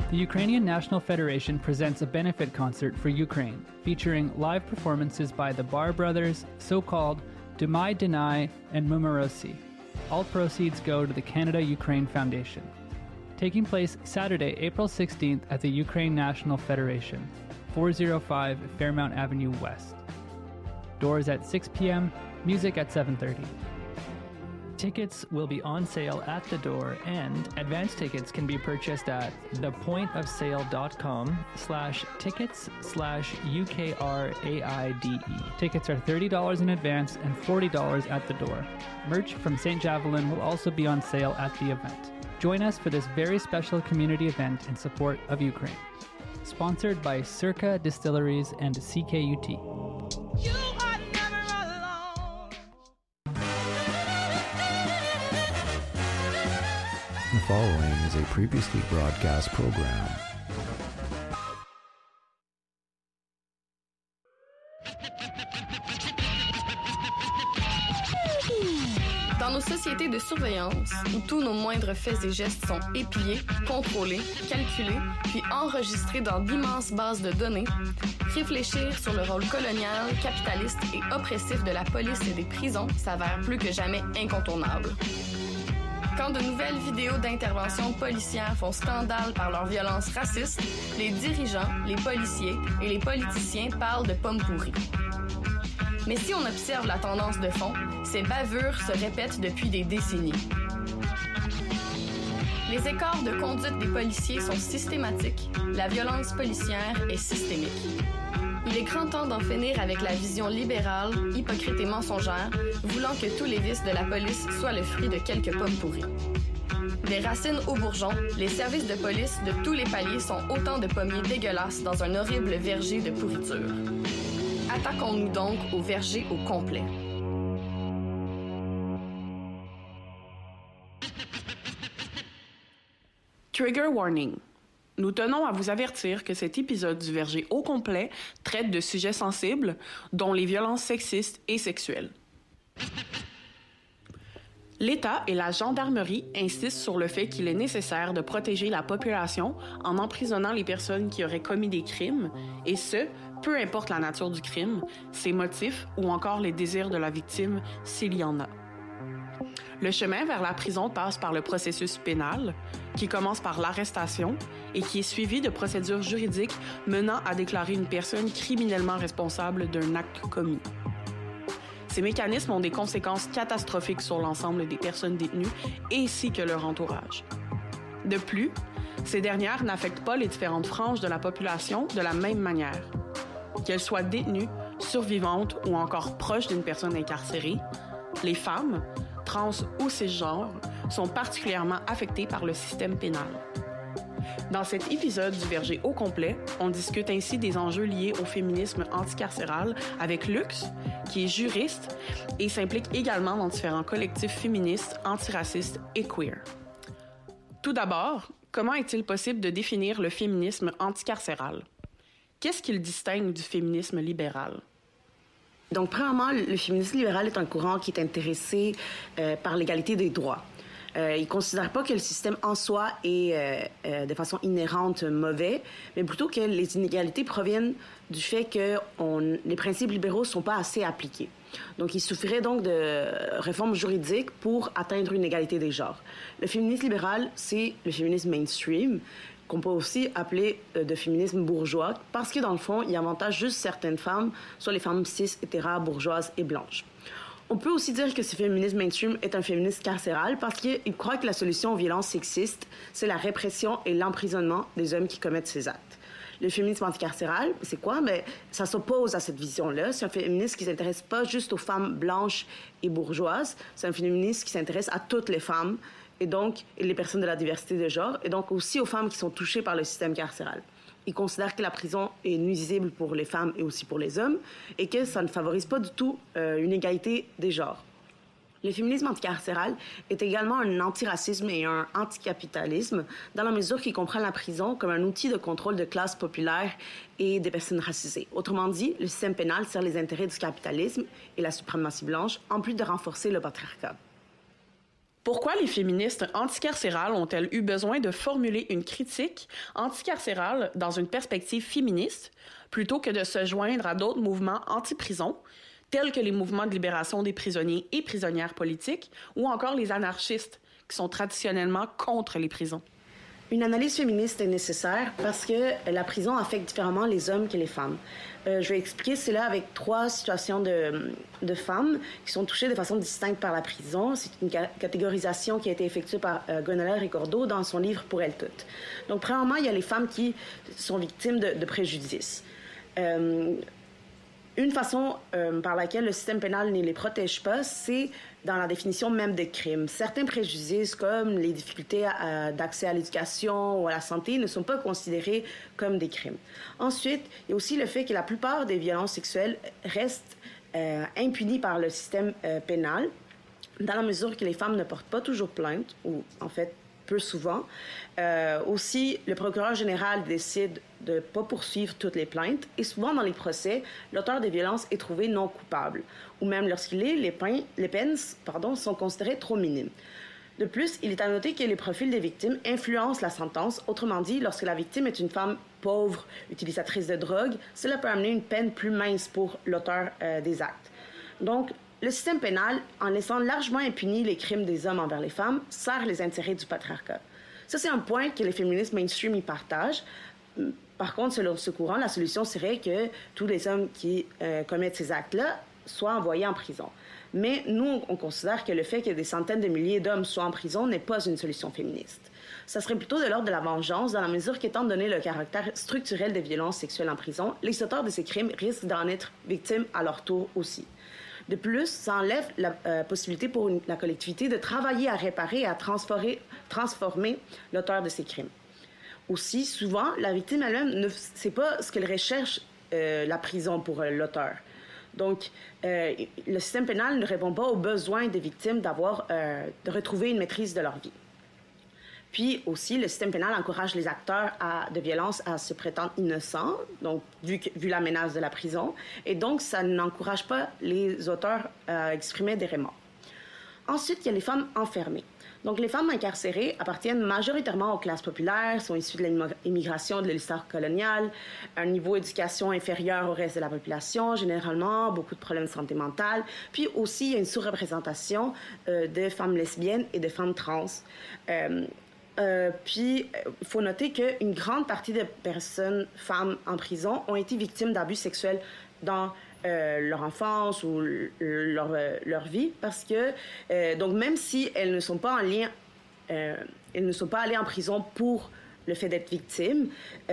The Ukrainian National Federation presents a benefit concert for Ukraine, featuring live performances by the Bar Brothers, So-Called, Dumai Denai, and Mumarosi. All proceeds go to the Canada-Ukraine Foundation. Taking place Saturday, April 16th at the Ukraine National Federation, 405 Fairmount Avenue West. Doors at 6 p.m., music at 7:30. Tickets will be on sale at the door, and advance tickets can be purchased at thepointofsale.com/tickets/UKRAIDE. Tickets are $30 in advance and $40 at the door. Merch from St. Javelin will also be on sale at the event. Join us for this very special community event in support of Ukraine. Sponsored by Circa Distilleries and CKUT. You are never alone. The following is a previously broadcast program. Dans nos sociétés de surveillance, où tous nos moindres faits et gestes sont épiés, contrôlés, calculés, puis enregistrés dans d'immenses bases de données, réfléchir sur le rôle colonial, capitaliste et oppressif de la police et des prisons s'avère plus que jamais incontournable. Quand de nouvelles vidéos d'intervention policières font scandale par leur violence raciste, les dirigeants, les policiers et les politiciens parlent de pommes pourries. Mais si on observe la tendance de fond, ces bavures se répètent depuis des décennies. Les écarts de conduite des policiers sont systématiques, la violence policière est systémique. Il est grand temps d'en finir avec la vision libérale, hypocrite et mensongère, voulant que tous les vices de la police soient le fruit de quelques pommes pourries. Des racines aux bourgeons, les services de police de tous les paliers sont autant de pommiers dégueulasses dans un horrible verger de pourriture. Attaquons-nous donc au verger au complet. Trigger warning. Nous tenons à vous avertir que cet épisode du verger au complet traite de sujets sensibles, dont les violences sexistes et sexuelles. L'État et la gendarmerie insistent sur le fait qu'il est nécessaire de protéger la population en emprisonnant les personnes qui auraient commis des crimes, et ce, peu importe la nature du crime, ses motifs ou encore les désirs de la victime s'il y en a. Le chemin vers la prison passe par le processus pénal, qui commence par l'arrestation et qui est suivi de procédures juridiques menant à déclarer une personne criminellement responsable d'un acte commis. Ces mécanismes ont des conséquences catastrophiques sur l'ensemble des personnes détenues ainsi que leur entourage. De plus, ces dernières n'affectent pas les différentes franges de la population de la même manière. Qu'elles soient détenues, survivantes ou encore proches d'une personne incarcérée, les femmes, trans ou cisgenres, sont particulièrement affectées par le système pénal. Dans cet épisode du verger au complet, on discute ainsi des enjeux liés au féminisme anticarcéral avec Lux, qui est juriste et s'implique également dans différents collectifs féministes, antiracistes et queer. Tout d'abord, comment est-il possible de définir le féminisme anticarcéral? Qu'est-ce qu'il distingue du féminisme libéral? Donc, premièrement, le féminisme libéral est un courant qui est intéressé par l'égalité des droits. Il ne considère pas que le système en soi est de façon inhérente mauvais, mais plutôt que les inégalités proviennent du fait que les principes libéraux ne sont pas assez appliqués. Donc, il suffirait donc de réformes juridiques pour atteindre une égalité des genres. Le féminisme libéral, c'est le féminisme mainstream, qu'on peut aussi appeler de féminisme bourgeois, parce que dans le fond, il avantage juste certaines femmes, soit les femmes cis, hétéras, bourgeoises et blanches. On peut aussi dire que ce féminisme mainstream est un féminisme carcéral parce qu'il croit que la solution aux violences sexistes, c'est la répression et l'emprisonnement des hommes qui commettent ces actes. Le féminisme anticarcéral, c'est quoi? Bien, ça s'oppose à cette vision-là. C'est un féminisme qui ne s'intéresse pas juste aux femmes blanches et bourgeoises. C'est un féminisme qui s'intéresse à toutes les femmes et donc les personnes de la diversité de genre, et donc aussi aux femmes qui sont touchées par le système carcéral. Il considère que la prison est nuisible pour les femmes et aussi pour les hommes, et que ça ne favorise pas du tout une égalité des genres. Le féminisme anticarcéral est également un antiracisme et un anticapitalisme, dans la mesure qu'il comprend la prison comme un outil de contrôle de classe populaire et des personnes racisées. Autrement dit, le système pénal sert les intérêts du capitalisme et la suprématie blanche, en plus de renforcer le patriarcat. Pourquoi les féministes anticarcérales ont-elles eu besoin de formuler une critique anticarcérale dans une perspective féministe, plutôt que de se joindre à d'autres mouvements anti-prison, tels que les mouvements de libération des prisonniers et prisonnières politiques, ou encore les anarchistes, qui sont traditionnellement contre les prisons? Une analyse féministe est nécessaire parce que la prison affecte différemment les hommes que les femmes. Je vais expliquer cela avec 3 situations de femmes qui sont touchées de façon distincte par la prison. C'est une catégorisation qui a été effectuée par Gonella Ricordo dans son livre Pour elles toutes. Donc, premièrement, il y a les femmes qui sont victimes de préjudices. Une façon par laquelle le système pénal ne les protège pas, c'est dans la définition même des crimes. Certains préjudices, comme les difficultés d'accès à l'éducation ou à la santé, ne sont pas considérés comme des crimes. Ensuite, il y a aussi le fait que la plupart des violences sexuelles restent impunies par le système pénal, dans la mesure que les femmes ne portent pas toujours plainte, ou en fait, peu souvent. Aussi, le procureur général décide de ne pas poursuivre toutes les plaintes et souvent dans les procès, l'auteur des violences est trouvé non coupable ou même lorsqu'il est, les peines sont considérées trop minimes. De plus, il est à noter que les profils des victimes influencent la sentence. Autrement dit, lorsque la victime est une femme pauvre, utilisatrice de drogue, cela peut amener une peine plus mince pour l'auteur des actes. Donc, le système pénal, en laissant largement impunis les crimes des hommes envers les femmes, sert les intérêts du patriarcat. Ça, c'est un point que les féministes mainstream y partagent. Par contre, selon ce courant, la solution serait que tous les hommes qui commettent ces actes-là soient envoyés en prison. Mais nous, on considère que le fait que des centaines de milliers d'hommes soient en prison n'est pas une solution féministe. Ça serait plutôt de l'ordre de la vengeance, dans la mesure qu'étant donné le caractère structurel des violences sexuelles en prison, les auteurs de ces crimes risquent d'en être victimes à leur tour aussi. De plus, ça enlève la possibilité pour la collectivité de travailler à réparer et à transformer l'auteur de ces crimes. Aussi, souvent, la victime elle-même ne sait pas ce qu'elle recherche la prison pour l'auteur. Donc, le système pénal ne répond pas aux besoins des victimes de retrouver une maîtrise de leur vie. Puis aussi, le système pénal encourage les acteurs de violence à se prétendre innocents, donc vu la menace de la prison, et donc ça n'encourage pas les auteurs à exprimer des remords. Ensuite, il y a les femmes enfermées. Donc, les femmes incarcérées appartiennent majoritairement aux classes populaires, sont issues de l'immigration de l'histoire coloniale, un niveau d'éducation inférieur au reste de la population, généralement, beaucoup de problèmes de santé mentale. Puis aussi, il y a une sous-représentation de femmes lesbiennes et de femmes trans. Puis, il faut noter qu'une grande partie des femmes en prison ont été victimes d'abus sexuels dans leur enfance ou leur vie, parce que, donc, même si elles ne sont pas elles ne sont pas allées en prison pour le fait d'être victimes,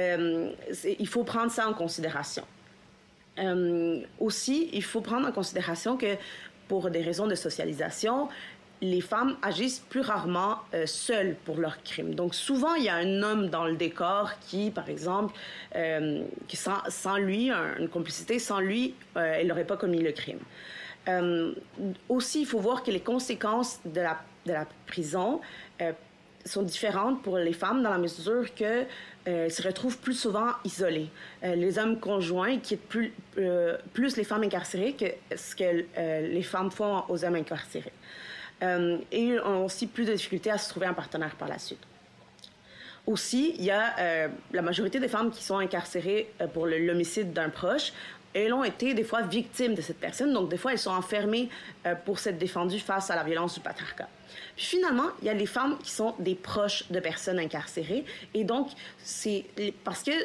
il faut prendre ça en considération. Aussi, il faut prendre en considération que, pour des raisons de socialisation, les femmes agissent plus rarement seules pour leurs crimes. Donc, souvent, il y a un homme dans le décor qui, par exemple, qui sans lui, une complicité, sans lui, elle n'aurait pas commis le crime. Aussi, il faut voir que les conséquences de la prison sont différentes pour les femmes dans la mesure que se retrouvent plus souvent isolées. Les hommes conjoints quittent plus les femmes incarcérées que ce que les femmes font aux hommes incarcérés. Et ont aussi plus de difficultés à se trouver un partenaire par la suite. Aussi, il y a la majorité des femmes qui sont incarcérées pour l'homicide d'un proche. Elles ont été des fois victimes de cette personne, donc des fois elles sont enfermées pour s'être défendues face à la violence du patriarcat. Puis finalement, il y a les femmes qui sont des proches de personnes incarcérées, et donc c'est parce que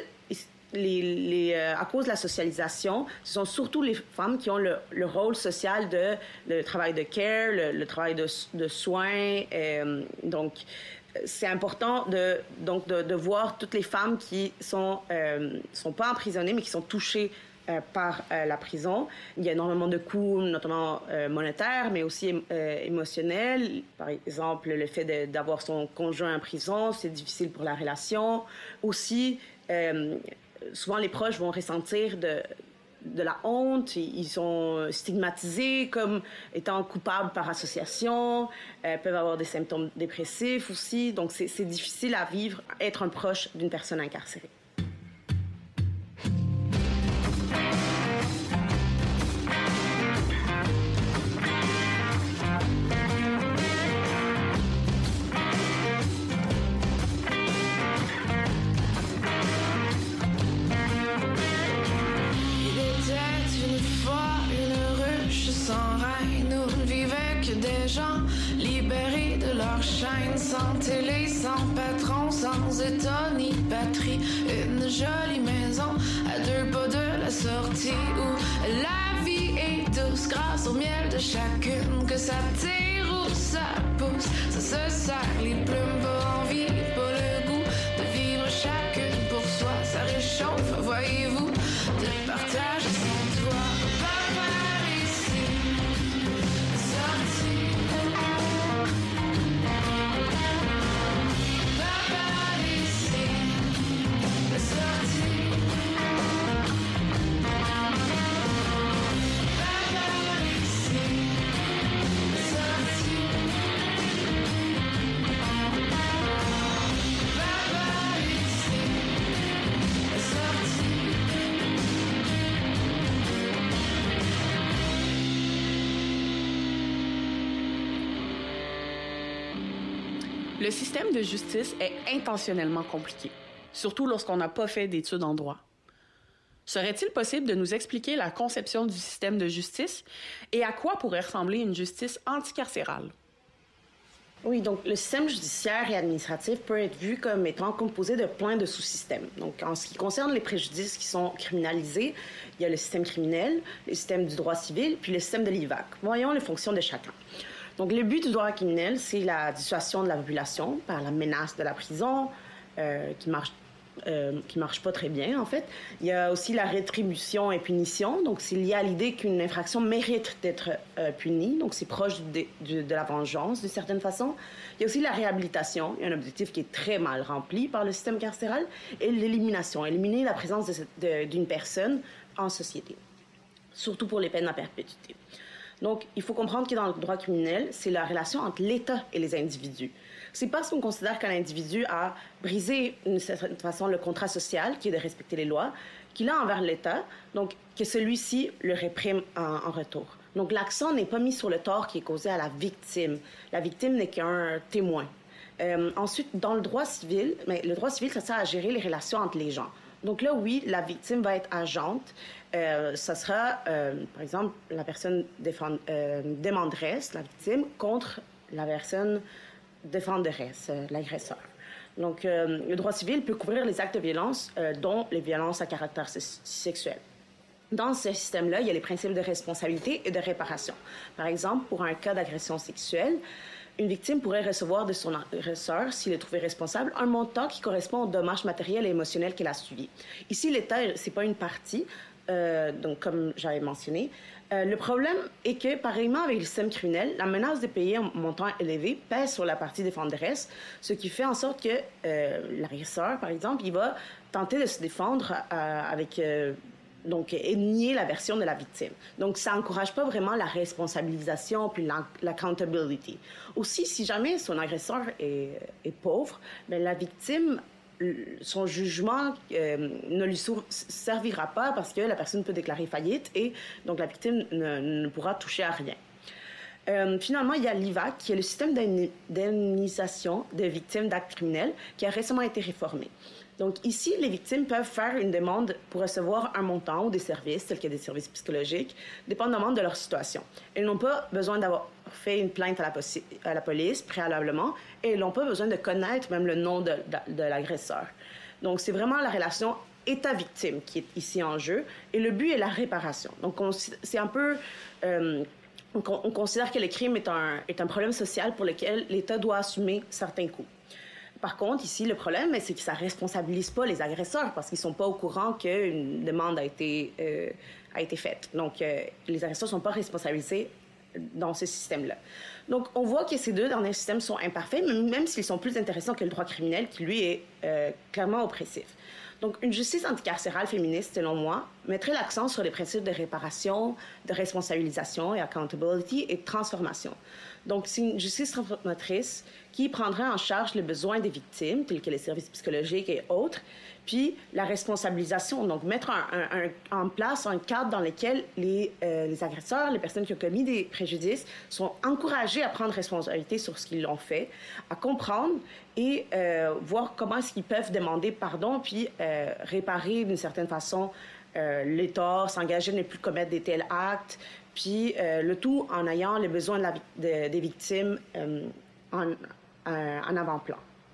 à cause de la socialisation, ce sont surtout les femmes qui ont le rôle social le travail de care, le travail de soins. Donc, c'est important de voir toutes les femmes qui sont pas emprisonnées, mais qui sont touchées par la prison. Il y a énormément de coûts, notamment monétaires, mais aussi émotionnels. Par exemple, le fait d'avoir son conjoint en prison, c'est difficile pour la relation. Aussi, souvent, les proches vont ressentir de la honte. Ils sont stigmatisés comme étant coupables par association, peuvent avoir des symptômes dépressifs aussi. Donc, c'est difficile à vivre, être un proche d'une personne incarcérée. libérés de leur chaîne, sans télé, sans patron, sans état ni patrie. Une jolie maison à 2 pas de la sortie où la vie est douce grâce au miel de chacune. Que ça tire ou ça pousse, ça se serre les plumes, pas envie, pas le goût de vivre chacune pour soi. Ça réchauffe, voyez-vous, de partager son toit. Par ici, sorti. Par ici, sorti. Par ici, sorti. Le système de justice est intentionnellement compliqué, surtout lorsqu'on n'a pas fait d'études en droit. Serait-il possible de nous expliquer la conception du système de justice et à quoi pourrait ressembler une justice anticarcérale? Oui, donc le système judiciaire et administratif peut être vu comme étant composé de plein de sous-systèmes. Donc en ce qui concerne les préjudices qui sont criminalisés, il y a le système criminel, le système du droit civil, puis le système de l'IVAC. Voyons les fonctions de chacun. Donc le but du droit criminel, c'est la dissuasion de la population par la menace de la prison, qui marche pas très bien, en fait. Il y a aussi la rétribution et punition. Donc, c'est lié à l'idée qu'une infraction mérite d'être punie. Donc, c'est proche de la vengeance, d'une certaine façon. Il y a aussi la réhabilitation, un objectif qui est très mal rempli par le système carcéral, et l'élimination, éliminer la présence d'une personne en société, surtout pour les peines à perpétuité. Donc, il faut comprendre que dans le droit criminel, c'est la relation entre l'État et les individus. C'est parce qu'on considère qu'un individu a brisé, d'une certaine façon, le contrat social, qui est de respecter les lois, qu'il a envers l'État, donc que celui-ci le réprime en retour. Donc, l'accent n'est pas mis sur le tort qui est causé à la victime. La victime n'est qu'un témoin. Ensuite, dans le droit civil, le droit civil, ça sert à gérer les relations entre les gens. Donc là, oui, la victime va être agente. Ça sera, par exemple, la personne demanderesse, la victime, contre la personne défenderesse, l'agresseur. Donc, le droit civil peut couvrir les actes de violence, dont les violences à caractère sexuel. Dans ce système-là, il y a les principes de responsabilité et de réparation. Par exemple, pour un cas d'agression sexuelle, une victime pourrait recevoir de son agresseur, s'il est trouvé responsable, un montant qui correspond aux dommages matériels et émotionnels qu'elle a subis. Ici, l'État, c'est pas une partie, donc comme j'avais mentionné. Le problème est que, pareillement avec le système criminel, la menace de payer un montant élevé pèse sur la partie défenderesse, ce qui fait en sorte que l'agresseur, par exemple, il va tenter de se défendre et nier la version de la victime. Donc, ça n'encourage pas vraiment la responsabilisation puis l'accountability. Aussi, si jamais son agresseur est pauvre, bien, la victime, son jugement ne lui servira pas parce que la personne peut déclarer faillite et donc la victime ne pourra toucher à rien. Finalement, il y a l'IVAC, qui est le système d'indemnisation des victimes d'actes criminels, qui a récemment été réformé. Donc ici, les victimes peuvent faire une demande pour recevoir un montant ou des services, tels que des services psychologiques, dépendamment de leur situation. Elles n'ont pas besoin d'avoir fait une plainte à la police préalablement et elles n'ont pas besoin de connaître même le nom de l'agresseur. Donc c'est vraiment la relation État-victime qui est ici en jeu et le but est la réparation. Donc c'est un peu... on considère que le crime est un problème social pour lequel l'État doit assumer certains coûts. Par contre, ici, le problème, c'est que ça ne responsabilise pas les agresseurs parce qu'ils ne sont pas au courant qu'une demande a été faite. Donc, les agresseurs ne sont pas responsabilisés dans ce système-là. Donc, on voit que ces deux derniers systèmes sont imparfaits, même s'ils sont plus intéressants que le droit criminel, qui, lui, est clairement oppressif. Donc, une justice anticarcérale féministe, selon moi, mettrait l'accent sur les principes de réparation, de responsabilisation et accountability et de transformation. Donc, c'est une justice transformatrice qui prendrait en charge les besoins des victimes, tels que les services psychologiques et autres, puis la responsabilisation, donc mettre en place un cadre dans lequel les agresseurs, les personnes qui ont commis des préjudices, sont encouragés à prendre responsabilité sur ce qu'ils ont fait, à comprendre et voir comment est-ce qu'ils peuvent demander pardon, puis réparer d'une certaine façon les torts, s'engager à ne plus commettre des tels actes, puis le tout en ayant les besoins des victimes en avant-plan.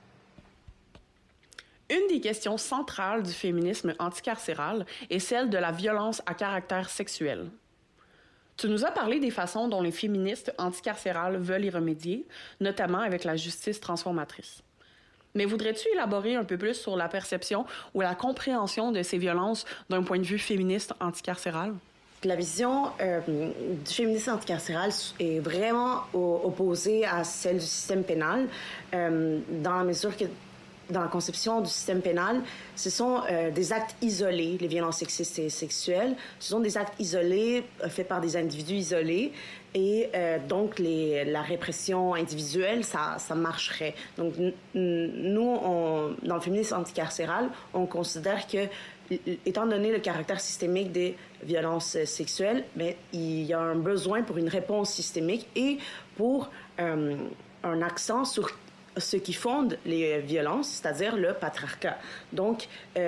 Une des questions centrales du féminisme anticarcéral est celle de la violence à caractère sexuel. Tu nous as parlé des façons dont les féministes anticarcérales veulent y remédier, notamment avec la justice transformatrice. Mais voudrais-tu élaborer un peu plus sur la perception ou la compréhension de ces violences d'un point de vue féministe anticarcéral? La vision du féminisme anticarcéral est vraiment opposée à celle du système pénal, dans la mesure que dans la conception du système pénal, ce sont des actes isolés, les violences sexistes et sexuelles. Ce sont des actes isolés, faits par des individus isolés. Et donc, la répression individuelle, ça marcherait. Donc, nous, dans le féminisme anticarcéral, on considère que, étant donné le caractère systémique des violences sexuelles, mais il y a un besoin pour une réponse systémique et pour un accent sur ce qui fonde les violences, c'est-à-dire le patriarcat. Donc,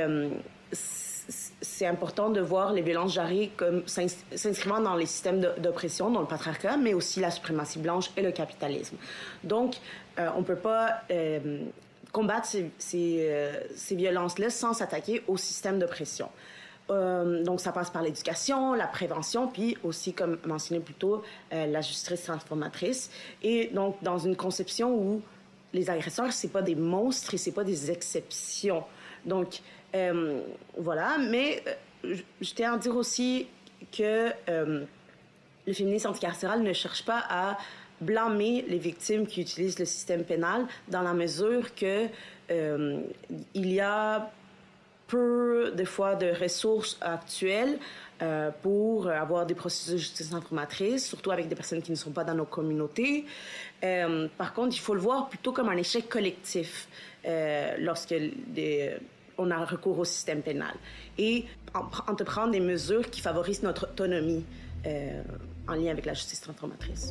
c'est important de voir les violences genrées comme s'inscrivant dans les systèmes d'oppression, dans le patriarcat, mais aussi la suprématie blanche et le capitalisme. Donc, on ne peut pas combattre ces violences-là sans s'attaquer au système d'oppression. Donc, ça passe par l'éducation, la prévention, puis aussi, comme mentionné plus tôt, la justice transformatrice. Et donc, dans une conception où les agresseurs, c'est pas des monstres et c'est pas des exceptions. Donc, voilà. Mais je tiens à dire aussi que le féminisme anticarcéral ne cherche pas à blâmer les victimes qui utilisent le système pénal dans la mesure que il y a peu, des fois, de ressources actuelles pour avoir des processus de justice transformatrice, surtout avec des personnes qui ne sont pas dans nos communautés. Par contre, il faut le voir plutôt comme un échec collectif lorsque on a recours au système pénal. Et entreprendre des mesures qui favorisent notre autonomie en lien avec la justice transformatrice.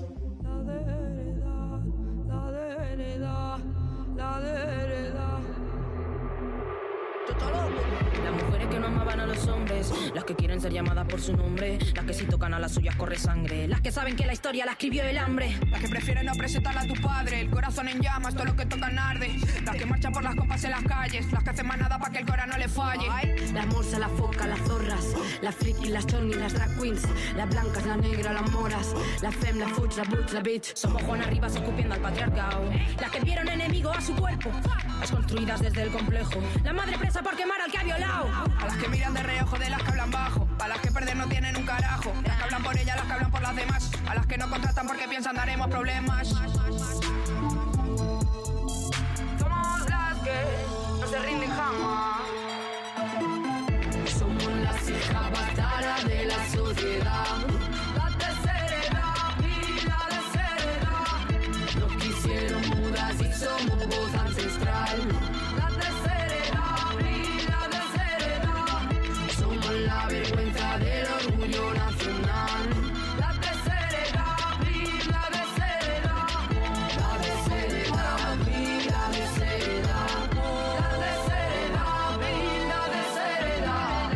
Las mujeres que no amaban a los hombres, las que quieren ser llamadas por su nombre, las que si tocan a las suyas corre sangre, las que saben que la historia la escribió el hambre, las que prefieren no presentarla a tu padre, el corazón en llamas, todo lo que tocan arde, las que marchan por las compas en las calles, las que hacen manada para que el cora no le falle. La morsa, la foca, las zorras, las frikis, las chornis, las drag queens, las blancas, la negra, las moras, la femme, la fuch, la butch, la bitch. Somos Juana Rivas escupiendo al patriarcado, las que vieron enemigo a su cuerpo, las construidas desde el complejo, la madre presa por quemar al que ha violado. A las que miran de reojo, de las que hablan bajo, a las que perder no tienen un carajo, las que hablan por ellas, las que hablan por las demás, a las que no contratan porque piensan daremos problemas. Somos las que no se rinden jamás. Somos las hijas bastardas de la sociedad. La tercera edad y la desheredad. Nos quisieron mudas y somos voz ancestral. La tercera edad y la desheredad. Somos la vergüenza del orgullo nacional. La tercera edad y la desheredad. La desheredad y la desheredad. La desheredad y la desheredad.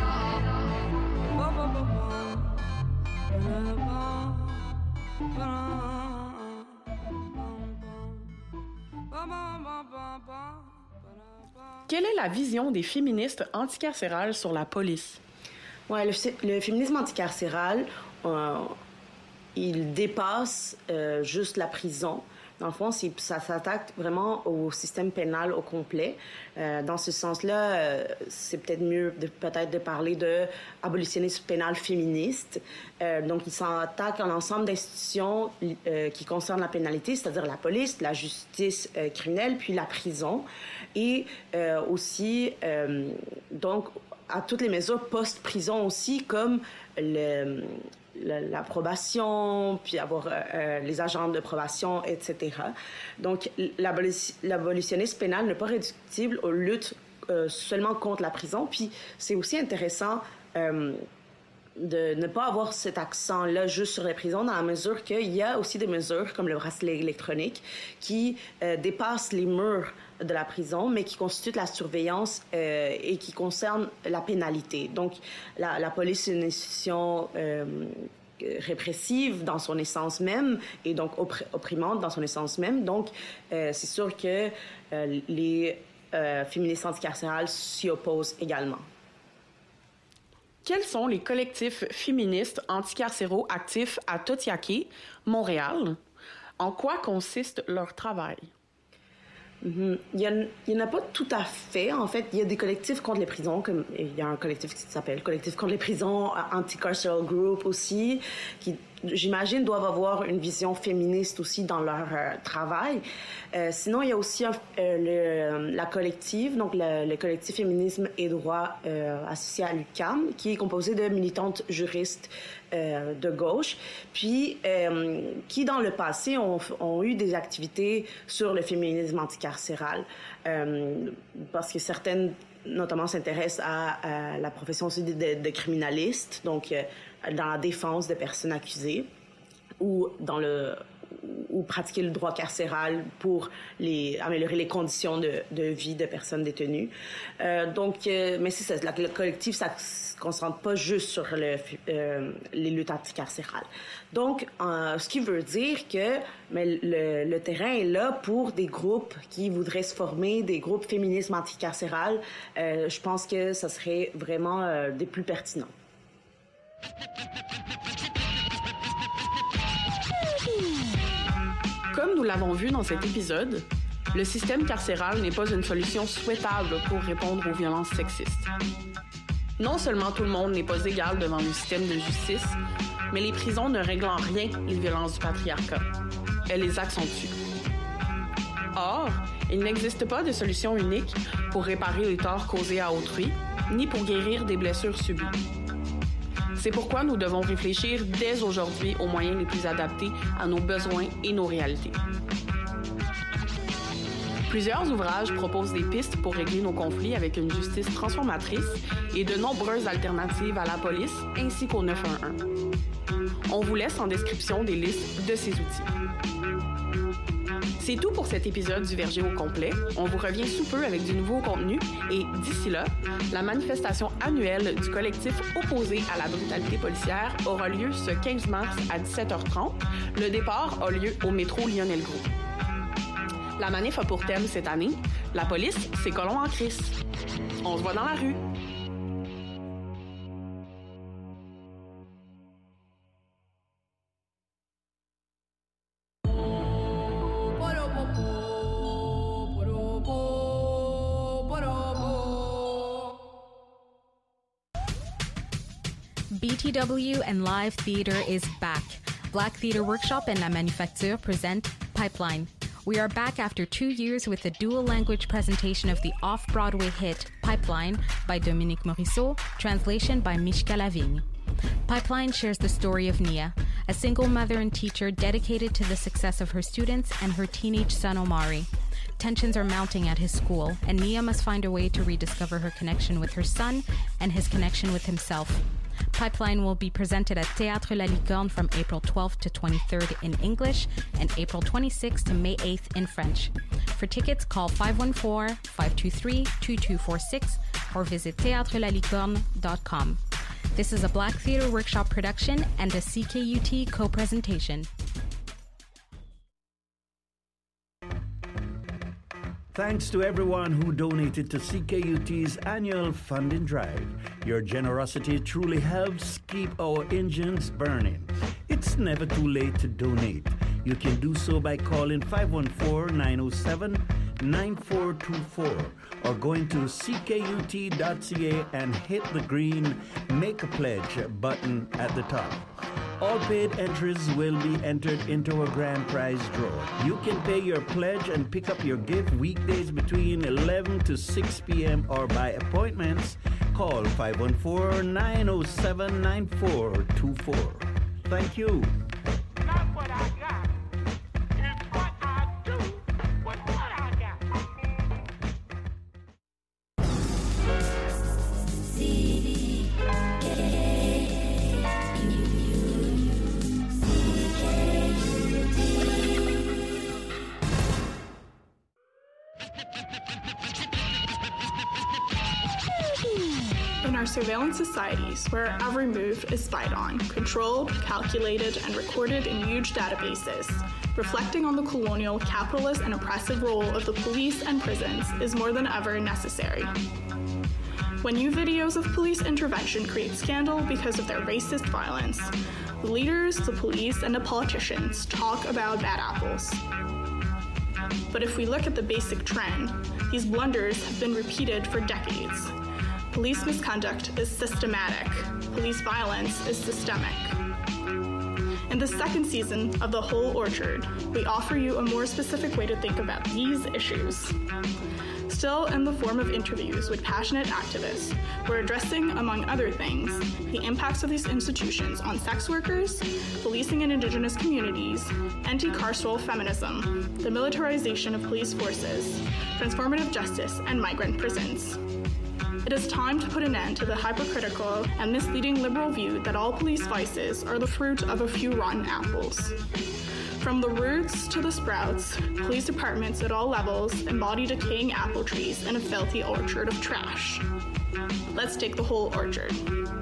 Quelle est la vision des féministes anticarcérales sur la police? Ouais, le féminisme anticarcéral, il dépasse juste la prison. Dans le fond, ça s'attaque vraiment au système pénal au complet. Dans ce sens-là, c'est peut-être mieux de parler de abolitionnisme pénal féministe. Donc, il s'attaque à l'ensemble d'institutions qui concernent la pénalité, c'est-à-dire la police, la justice criminelle, puis la prison. Et aussi, donc, à toutes les mesures post-prison aussi, comme la probation, puis avoir les agents de probation, etc. Donc, l'abolitionnisme pénal n'est pas réductible aux luttes seulement contre la prison. Puis, c'est aussi intéressant de ne pas avoir cet accent-là juste sur les prisons, dans la mesure qu'il y a aussi des mesures, comme le bracelet électronique, qui dépassent les murs de la prison, mais qui constituent la surveillance et qui concernent la pénalité. Donc, la police, c'est une institution répressive dans son essence même et donc opprimante dans son essence même. Donc, c'est sûr que les féministes anticarcérales s'y opposent également. Quels sont les collectifs féministes anticarcéraux actifs à Totiaké, Montréal? En quoi consiste leur travail? Il y en a pas tout à fait. En fait, il y a des collectifs contre les prisons, comme il y a un collectif qui s'appelle Collectif contre les prisons, Anti-Carceral Group aussi, qui, j'imagine, doivent avoir une vision féministe aussi dans leur travail. Sinon, il y a aussi la collective, donc le collectif Féminisme et droit associé à l'UQAM, qui est composé de militantes juristes de gauche, puis qui, dans le passé, ont eu des activités sur le féminisme anticarcéral, parce que certaines, notamment, s'intéressent à la profession aussi de criminaliste, donc dans la défense de personnes accusées, ou pratiquer le droit carcéral pour améliorer les conditions de vie de personnes détenues. Mais c'est ça, le collectif, ça se concentre pas juste sur les luttes anticarcérales. Donc, ce qui veut dire que le terrain est là pour des groupes qui voudraient se former, des groupes féminisme anticarcéral. Je pense que ça serait vraiment des plus pertinents. Comme nous l'avons vu dans cet épisode, le système carcéral n'est pas une solution souhaitable pour répondre aux violences sexistes. Non seulement tout le monde n'est pas égal devant le système de justice, mais les prisons ne règlent en rien les violences du patriarcat. Elles les accentuent. Or, il n'existe pas de solution unique pour réparer les torts causés à autrui, ni pour guérir des blessures subies. C'est pourquoi nous devons réfléchir dès aujourd'hui aux moyens les plus adaptés à nos besoins et nos réalités. Plusieurs ouvrages proposent des pistes pour régler nos conflits avec une justice transformatrice et de nombreuses alternatives à la police ainsi qu'au 911. On vous laisse en description des listes de ces outils. C'est tout pour cet épisode du Verger au complet. On vous revient sous peu avec du nouveau contenu et d'ici là, la manifestation annuelle du collectif opposé à la brutalité policière aura lieu ce 15 mars à 17h30. Le départ a lieu au métro Lionel-Groulx. La manif a pour thème cette année « La police, c'est colon en crise ». On se voit dans la rue. BTW and Live Theater is back. Black Theater Workshop and La Manufacture present Pipeline. We are back after 2 years with a dual language presentation of the off-Broadway hit Pipeline by Dominique Morisseau, translation by Mishka Lavigne. Pipeline shares the story of Nia, a single mother and teacher dedicated to the success of her students and her teenage son Omari. Tensions are mounting at his school, and Nia must find a way to rediscover her connection with her son and his connection with himself. Pipeline will be presented at Théâtre La Licorne from April 12th to 23rd in English and April 26th to May 8th in French. For tickets, call 514-523-2246 or visit theatrelalicorne.com. This is a Black Theater Workshop production and a CKUT co-presentation. Thanks to everyone who donated to CKUT's annual funding drive. Your generosity truly helps keep our engines burning. It's never too late to donate. You can do so by calling 514-907-9424 or going to ckut.ca and hit the green Make a Pledge button at the top. All paid entries will be entered into a grand prize draw. You can pay your pledge and pick up your gift weekdays between 11 to 6 p.m. or by appointments. Call 514-907-9424. Thank you. Not what I got. It's what I do with what I got. In our surveillance societies where our every move is spied on, controlled, calculated, and recorded in huge databases, reflecting on the colonial, capitalist, and oppressive role of the police and prisons is more than ever necessary. When new videos of police intervention create scandal because of their racist violence, the leaders, the police, and the politicians talk about bad apples. But if we look at the basic trend, these blunders have been repeated for decades. Police misconduct is systematic. Police violence is systemic. In the second season of The Whole Orchard, we offer you a more specific way to think about these issues. Still in the form of interviews with passionate activists, we're addressing, among other things, the impacts of these institutions on sex workers, policing in Indigenous communities, anti-carceral feminism, the militarization of police forces, transformative justice, and migrant prisons. It is time to put an end to the hypocritical and misleading liberal view that all police vices are the fruit of a few rotten apples. From the roots to the sprouts, police departments at all levels embody decaying apple trees in a filthy orchard of trash. Let's take the whole orchard.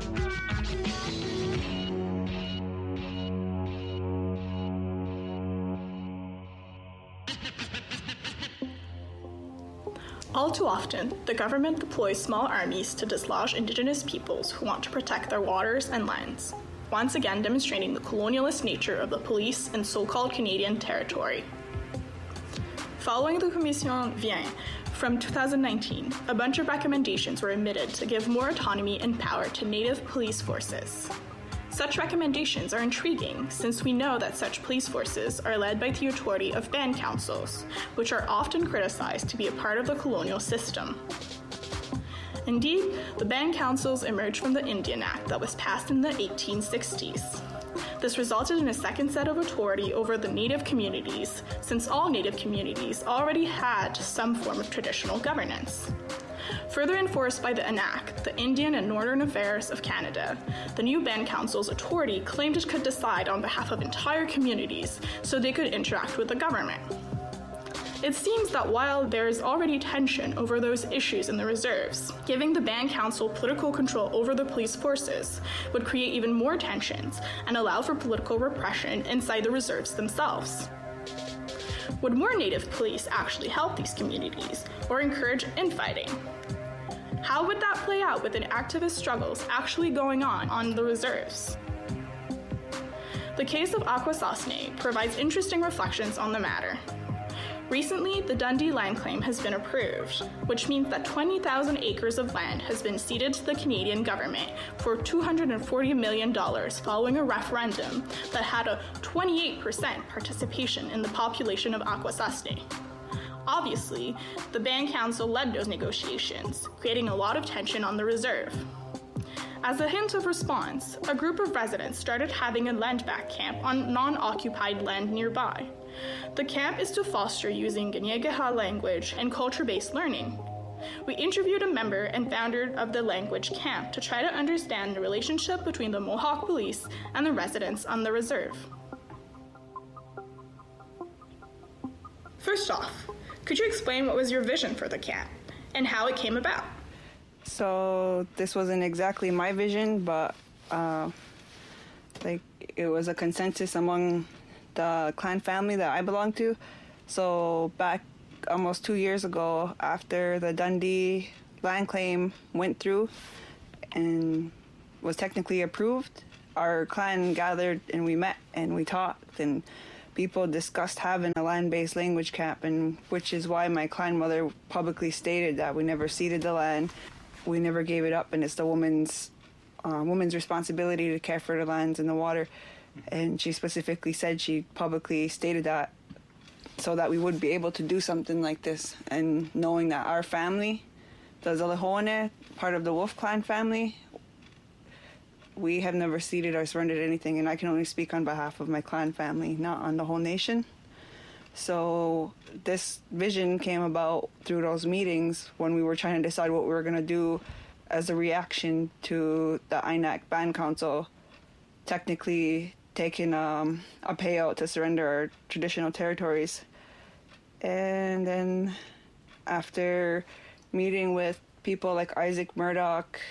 All too often, the government deploys small armies to dislodge Indigenous peoples who want to protect their waters and lands, once again demonstrating the colonialist nature of the police in so-called Canadian territory. Following the Commission Vien from 2019, a bunch of recommendations were emitted to give more autonomy and power to Native police forces. Such recommendations are intriguing since we know that such police forces are led by the authority of band councils, which are often criticized to be a part of the colonial system. Indeed, the band councils emerged from the Indian Act that was passed in the 1860s. This resulted in a second set of authority over the Native communities, since all Native communities already had some form of traditional governance. Further enforced by the ANAC, the Indian and Northern Affairs of Canada, the new band council's authority claimed it could decide on behalf of entire communities so they could interact with the government. It seems that while there is already tension over those issues in the reserves, giving the band council political control over the police forces would create even more tensions and allow for political repression inside the reserves themselves. Would more Native police actually help these communities or encourage infighting? How would that play out within activist struggles actually going on the reserves? The case of Akwesasne provides interesting reflections on the matter. Recently, the Dundee land claim has been approved, which means that 20,000 acres of land has been ceded to the Canadian government for $240 million following a referendum that had a 28% participation in the population of Akwesasne. Obviously, the band council led those negotiations, creating a lot of tension on the reserve. As a hint of response, a group of residents started having a land-back camp on non-occupied land nearby. The camp is to foster using Ganyegeha language and culture-based learning. We interviewed a member and founder of the language camp to try to understand the relationship between the Mohawk police and the residents on the reserve. First off, could you explain what was your vision for the camp and how it came about? So this wasn't exactly my vision, but it was a consensus among the clan family that I belong to. So back almost 2 years ago, after the Dundee land claim went through and was technically approved, our clan gathered and we met and we talked, and people discussed having a land-based language camp, and which is why my clan mother publicly stated that we never ceded the land, we never gave it up, and it's the woman's responsibility to care for the lands and the water. And she specifically said, she publicly stated that so that we would be able to do something like this. And knowing that our family, the Zalihone, part of the Wolf Clan family, we have never ceded or surrendered anything, and I can only speak on behalf of my clan family, not on the whole nation. So this vision came about through those meetings when we were trying to decide what we were going to do as a reaction to the INAC Band Council technically taking a payout to surrender our traditional territories. And then after meeting with people like Isaac Murdoch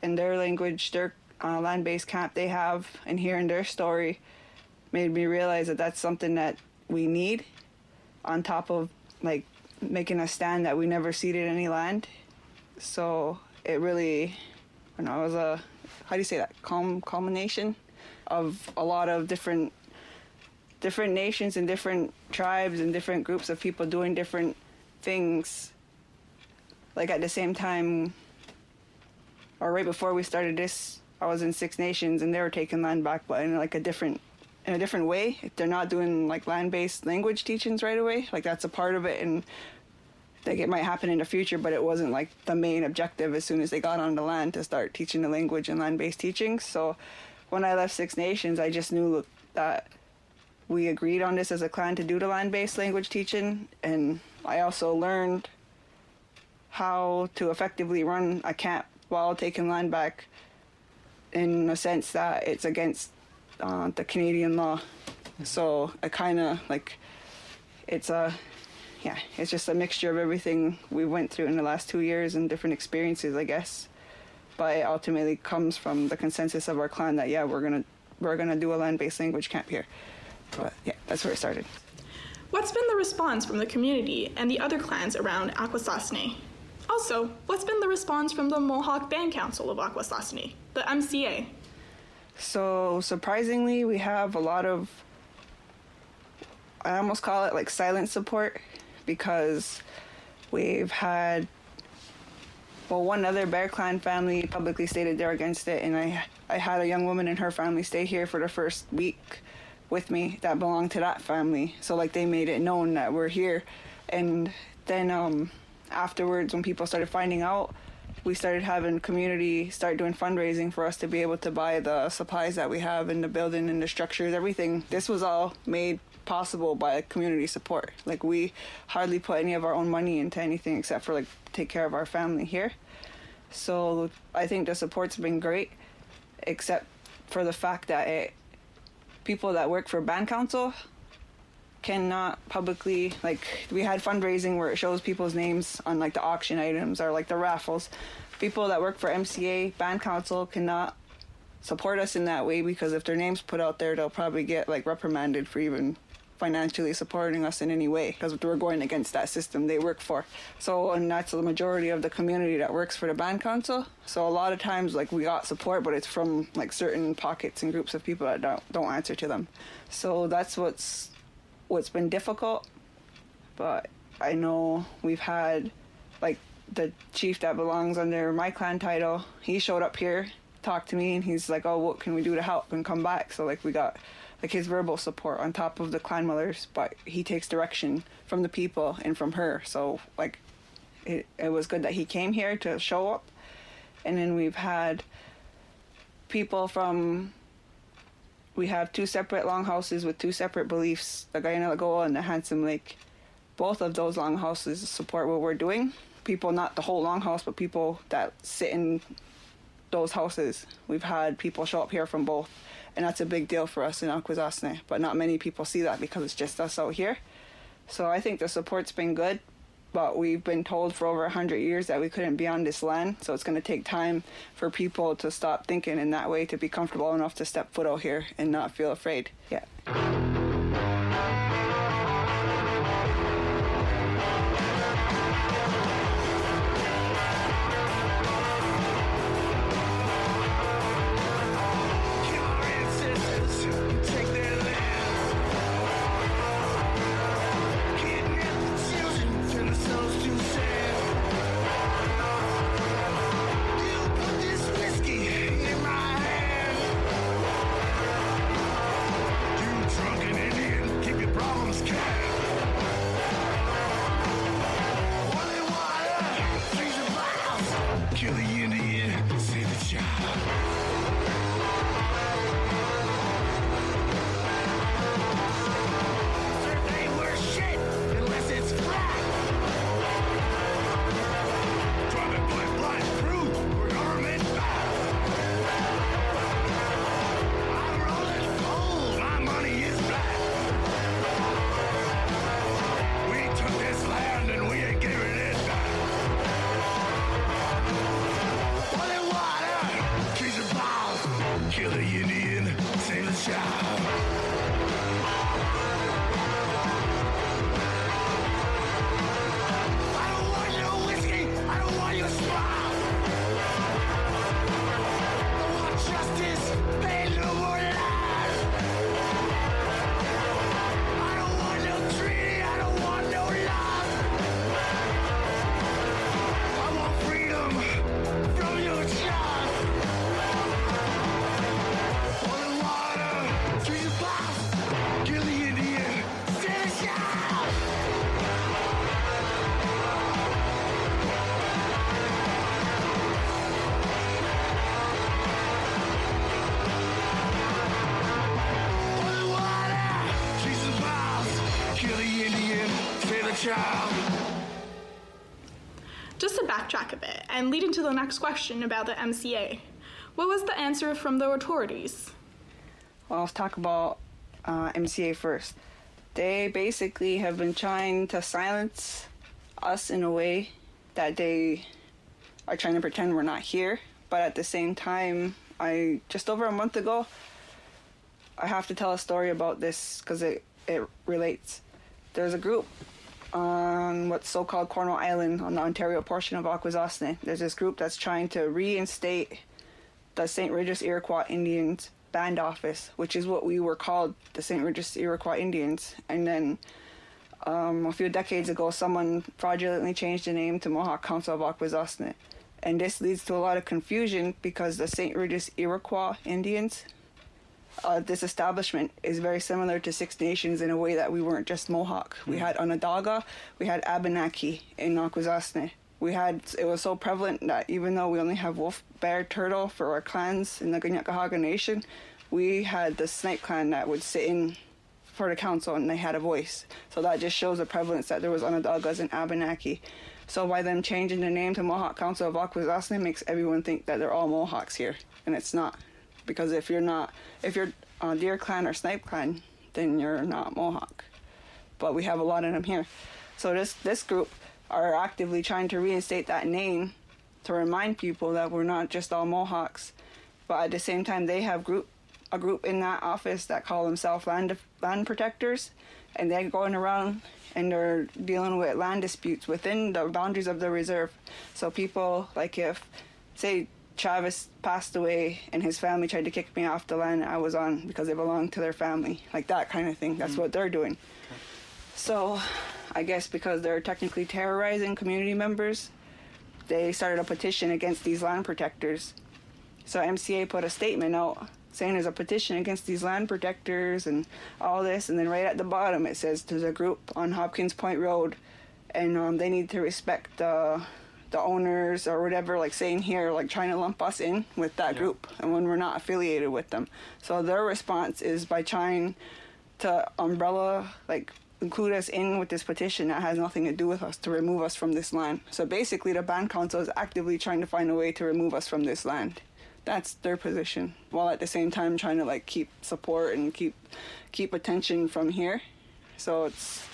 in their language, their land-based camp they have, and hearing their story made me realize that that's something that we need, on top of like making a stand that we never ceded any land. So it really, it was a, how do you say that, culmination of a lot of different nations and different tribes and different groups of people doing different things, like at the same time, or right before we started this, I was in Six Nations and they were taking land back, but in like a different way. They're not doing like land-based language teachings right away. Like that's a part of it, and like it might happen in the future, but it wasn't like the main objective as soon as they got on the land to start teaching the language and land-based teachings. So when I left Six Nations, I just knew that we agreed on this as a clan to do the land-based language teaching, and I also learned how to effectively run a camp while taking land back, in a sense that it's against the Canadian law. So I kind of like, it's just a mixture of everything we went through in the last 2 years and different experiences, I guess. But it ultimately comes from the consensus of our clan that we're gonna do a land-based language camp here. But yeah, that's where it started. What's been the response from the community and the other clans around Akwesasne? Also, what's been the response from the Mohawk Band Council of Akwesasne, the MCA? So surprisingly, we have a lot of, I almost call it like silent support, because we've had, one other Bear Clan family publicly stated they're against it, and I had a young woman and her family stay here for the first week with me that belonged to that family. So like they made it known that we're here. And then afterwards, when people started finding out, we started having community start doing fundraising for us to be able to buy the supplies that we have in the building and the structures, everything. This was all made possible by community support. Like we hardly put any of our own money into anything except for like take care of our family here. So I think the support's been great, except for the fact that people that work for Band Council cannot publicly, like we had fundraising where it shows people's names on like the auction items or like the raffles. People that work for MCA, Band Council cannot support us in that way, because if their name's put out there, they'll probably get like reprimanded for even financially supporting us in any way, because we're going against that system they work for. So, and that's the majority of the community that works for the Band Council. So a lot of times like we got support, but it's from like certain pockets and groups of people that don't answer to them. So that's what's been difficult. But I know we've had like the chief that belongs under my clan title, he showed up here, talked to me, and he's like, oh, what can we do to help, and come back. So like we got like his verbal support on top of the clan mothers, but he takes direction from the people and from her. So like it was good that he came here to show up. And then we've had people we have 2 separate longhouses with 2 separate beliefs, the Guyana Lagoa and the Handsome Lake. Both of those longhouses support what we're doing. People, not the whole longhouse, but people that sit in those houses. We've had people show up here from both, and that's a big deal for us in Akwesasne, but not many people see that because it's just us out here. So I think the support's been good, but we've been told for over 100 years that we couldn't be on this land, so it's going to take time for people to stop thinking in that way, to be comfortable enough to step foot out here and not feel afraid. Yeah. Drunk Just to backtrack a bit and lead into the next question about the MCA, what was the answer from the authorities? Well, let's talk about MCA first. They basically have been trying to silence us in a way that they are trying to pretend we're not here. But at the same time, just over a month ago, I have to tell a story about this because it relates. There's a group on what's so-called Cornwall Island on the Ontario portion of Akwesasne. There's this group that's trying to reinstate the St. Regis Iroquois Indians Band Office, which is what we were called, the St. Regis Iroquois Indians. And then a few decades ago, someone fraudulently changed the name to Mohawk Council of Akwesasne. And this leads to a lot of confusion because the St. Regis Iroquois Indians, this establishment is very similar to Six Nations in a way that we weren't just Mohawk. We had Onondaga, we had Abenaki in Akwesasne. It was so prevalent that even though we only have wolf, bear, turtle for our clans in the Kanien'kehá:ka Nation, we had the Snipe clan that would sit in for the council and they had a voice. So that just shows the prevalence that there was Onondagas and Abenaki. So by them changing the name to Mohawk Council of Akwesasne makes everyone think that they're all Mohawks here, and it's not. Because if you're Deer Clan or Snipe Clan, then you're not Mohawk. But we have a lot of them here. So this group are actively trying to reinstate that name to remind people that we're not just all Mohawks. But at the same time, they have a group in that office that call themselves land protectors, and they're going around and they're dealing with land disputes within the boundaries of the reserve. So people, like if, say, Travis passed away and his family tried to kick me off the land I was on because it belonged to their family, like that kind of thing. That's what they're doing. So I guess because they're technically terrorizing community members, they started a petition against these land protectors. So MCA put a statement out saying there's a petition against these land protectors and all this, and then right at the bottom it says there's a group on Hopkins Point Road and they need to respect the owners or whatever, like saying here, like trying to lump us in with that group and when we're not affiliated with them. So their response is by trying to umbrella, like include us in with this petition that has nothing to do with us, to remove us from this land. So basically the Band Council is actively trying to find a way to remove us from this land. That's their position, while at the same time trying to like keep support and keep attention from here. So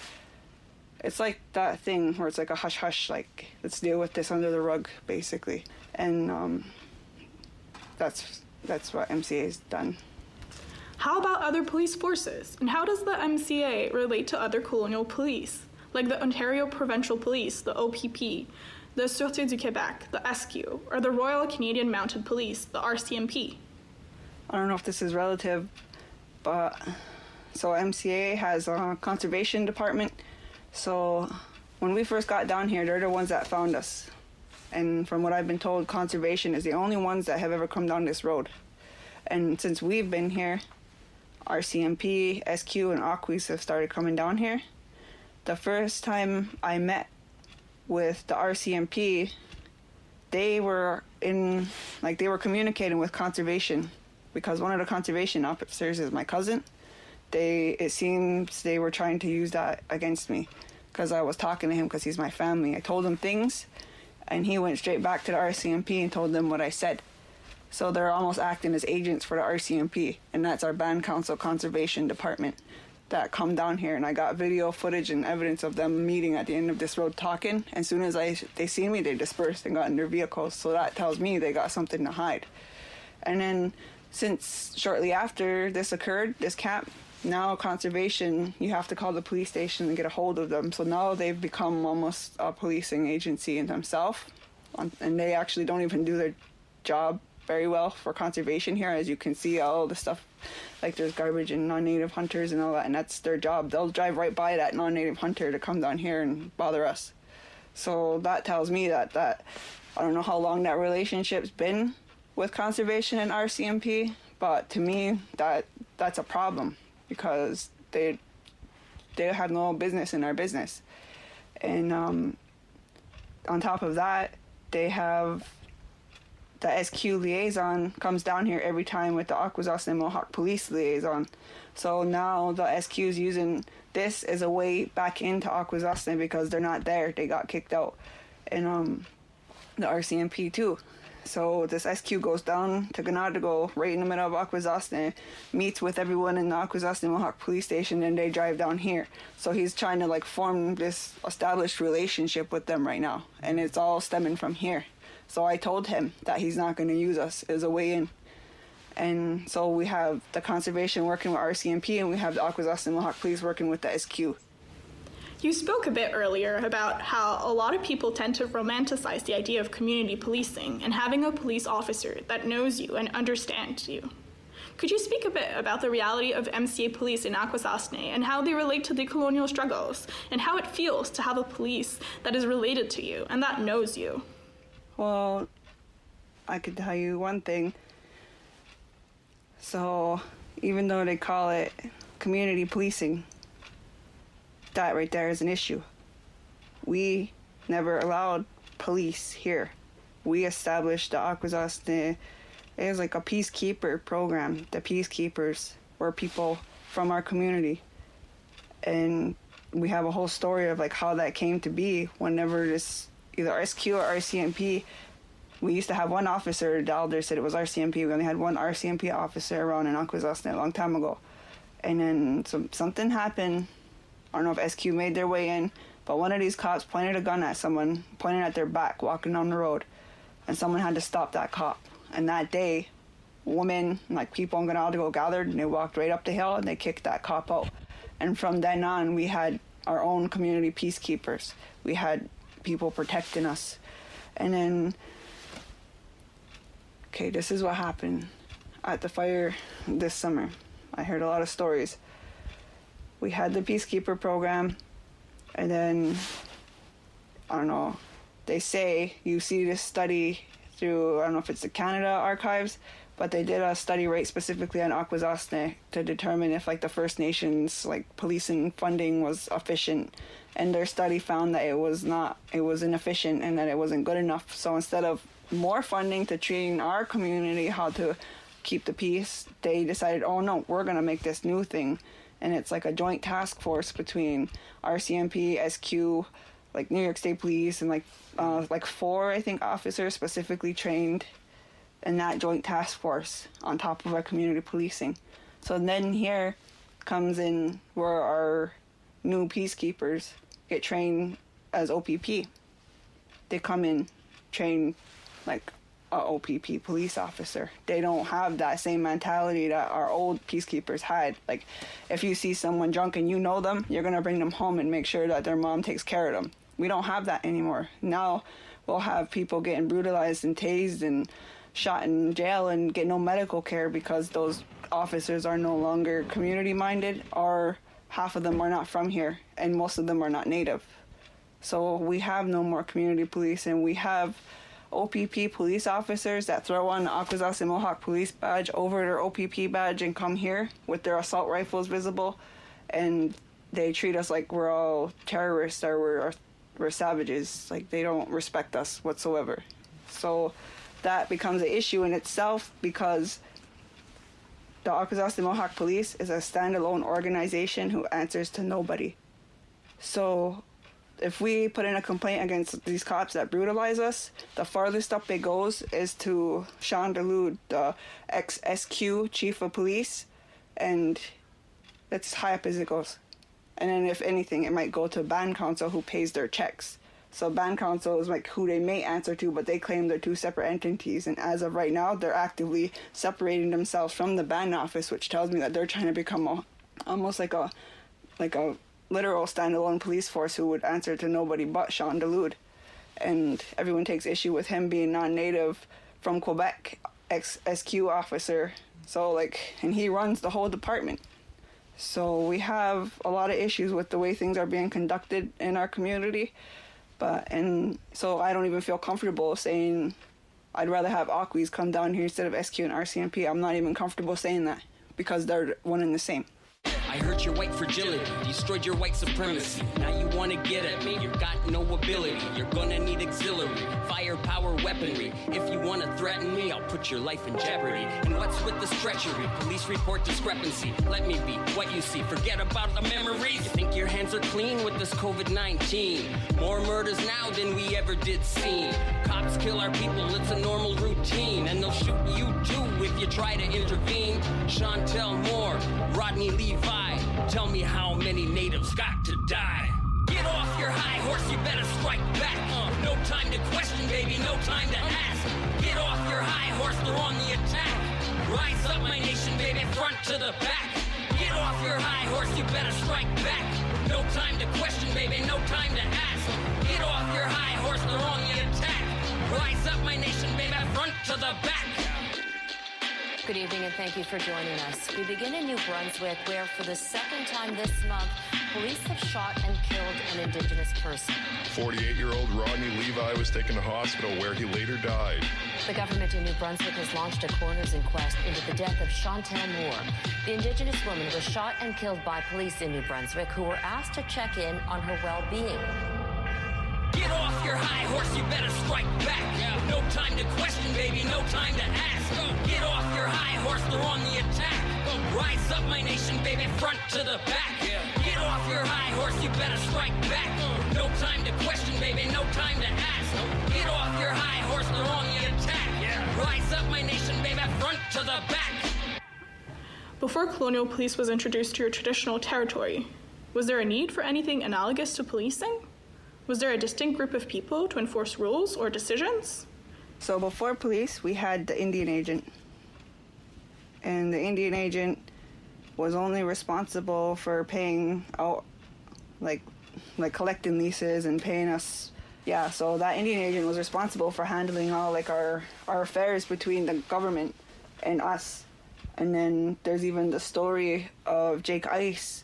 it's like that thing where it's like a hush-hush, like, let's deal with this under the rug, basically. And that's what MCA has done. How about other police forces? And how does the MCA relate to other colonial police, like the Ontario Provincial Police, the OPP, the Sûreté du Québec, the SQ, or the Royal Canadian Mounted Police, the RCMP? I don't know if this is relative, but so MCA has a conservation department. So when we first got down here, they're the ones that found us. And from what I've been told, conservation is the only ones that have ever come down this road. And since we've been here, RCMP, SQ, and Aquis have started coming down here. The first time I met with the RCMP, they were communicating with conservation because one of the conservation officers is my cousin. It seems they were trying to use that against me because I was talking to him because he's my family. I told him things and he went straight back to the RCMP and told them what I said. So they're almost acting as agents for the RCMP, and that's our Band Council Conservation Department that come down here. And I got video footage and evidence of them meeting at the end of this road talking. As soon as they seen me, they dispersed and got in their vehicles. So that tells me they got something to hide. And then since shortly after this occurred, this camp, now conservation, you have to call the police station and get a hold of them. So now they've become almost a policing agency in themselves. And they actually don't even do their job very well for conservation here. As you can see, all the stuff, like there's garbage and non-native hunters and all that, and that's their job. They'll drive right by that non-native hunter to come down here and bother us. So that tells me that I don't know how long that relationship's been with conservation and RCMP, but to me that's a problem because they have no business in our business. And on top of that, they have the SQ liaison comes down here every time with the Akwesasne Mohawk Police liaison. So now the SQ is using this as a way back into Akwesasne because they're not there. They got kicked out. And the RCMP too. So this SQ goes down to Ganadago, right in the middle of Akwesasne, meets with everyone in the Akwesasne Mohawk Police Station, and they drive down here. So he's trying to like form this established relationship with them right now, and it's all stemming from here. So I told him that he's not going to use us as a way in. And so we have the conservation working with RCMP, and we have the Akwesasne Mohawk Police working with the SQ. You spoke a bit earlier about how a lot of people tend to romanticize the idea of community policing and having a police officer that knows you and understands you. Could you speak a bit about the reality of MCA police in Akwesasne and how they relate to the colonial struggles and how it feels to have a police that is related to you and that knows you? Well, I could tell you one thing. So, even though they call it community policing, that right there is an issue. We never allowed police here. We established the Akwesasne. It was like a peacekeeper program. The peacekeepers were people from our community. And we have a whole story of like how that came to be whenever this, either SQ or RCMP, we used to have one officer, the elder said it was RCMP. We only had one RCMP officer around in Akwesasne a long time ago. And then something happened. I don't know if SQ made their way in, but one of these cops pointed a gun at someone, pointed at their back, walking down the road, and someone had to stop that cop. And that day, women, like people in Ganadago gathered, and they walked right up the hill, and they kicked that cop out. And from then on, we had our own community peacekeepers. We had people protecting us. And then, okay, this is what happened at the fire this summer. I heard a lot of stories. We had the peacekeeper program, and then, I don't know, they say you see this study through, I don't know if it's the Canada archives, but they did a study right specifically on Akwesasne to determine if like the First Nations like policing funding was efficient, and their study found that it was inefficient and that it wasn't good enough. So instead of more funding to train our community how to keep the peace, they decided, oh no, we're gonna make this new thing. And it's like a joint task force between RCMP, SQ, like New York State Police, and like 4, I think, officers specifically trained in that joint task force on top of our community policing. So then here comes in where our new peacekeepers get trained as OPP. They come in, train like a OPP police officer. They don't have that same mentality that our old peacekeepers had. Like, if you see someone drunk and you know them, you're gonna bring them home and make sure that their mom takes care of them. We don't have that anymore. Now we'll have people getting brutalized and tased and shot in jail and get no medical care because those officers are no longer community minded, or half of them are not from here and most of them are not native. So we have no more community police, and we have OPP police officers that throw on the Akwesasne Mohawk police badge over their OPP badge and come here with their assault rifles visible, and they treat us like we're all terrorists or we're savages. Like, they don't respect us whatsoever. So that becomes an issue in itself because the Akwesasne Mohawk Police is a standalone organization who answers to nobody. So if we put in a complaint against these cops that brutalize us, the farthest up it goes is to Sean DeLude, the ex-SQ chief of police, and that's as high up as it goes. And then if anything, it might go to band council, who pays their checks. So band council is like who they may answer to, but they claim they're two separate entities. And as of right now, they're actively separating themselves from the band office, which tells me that they're trying to become almost like a literal standalone police force who would answer to nobody but Sean DeLude. And everyone takes issue with him being non-native from Quebec, ex-SQ officer. So and he runs the whole department. So we have a lot of issues with the way things are being conducted in our community. And so I don't even feel comfortable saying I'd rather have Akwees come down here instead of SQ and RCMP. I'm not even comfortable saying that because they're one and the same. I hurt your white fragility, destroyed your white supremacy. Now you wanna get at me, you got no ability. You're gonna need auxiliary, firepower, weaponry. If you wanna threaten me, I'll put your life in jeopardy. And what's with this treachery? Police report discrepancy. Let me be what you see, forget about the memories. You think your hands are clean with this COVID-19? More murders now than we ever did see. Cops kill our people, it's a normal routine. And they'll shoot you too if you try to intervene. Chantel Moore, Rodney Levi, tell me how many natives got to die. Get off your high horse, you better strike back. No time to question, baby, no time to ask. Get off your high horse, they're on the attack. Rise up, my nation, baby, front to the back. Get off your high horse, you better strike back. No time to question, baby, no time to ask. Get off your high horse, they're on the attack. Rise up, my nation, baby, front to the back. Good evening and thank you for joining us. We begin in New Brunswick where for the second time this month, police have shot and killed an Indigenous person. 48-year-old Rodney Levi was taken to hospital where he later died. The government in New Brunswick has launched a coroner's inquest into the death of Chantel Moore. The Indigenous woman was shot and killed by police in New Brunswick who were asked to check in on her well-being. Get off your high horse, you better strike back. No time to question, baby, no time to ask. Get off your high horse, they're on the attack. Rise up, my nation, baby, front to the back. Get off your high horse, you better strike back. No time to question, baby, no time to ask. Get off your high horse, they're on the attack. Rise up, my nation, baby, front to the back. Before colonial police was introduced to your traditional territory, was there a need for anything analogous to policing? Was there a distinct group of people to enforce rules or decisions? So before police, we had the Indian agent. And the Indian agent was only responsible for paying out, like collecting leases and paying us. Yeah, so that Indian agent was responsible for handling all like our affairs between the government and us. And then there's even the story of Jake Ice.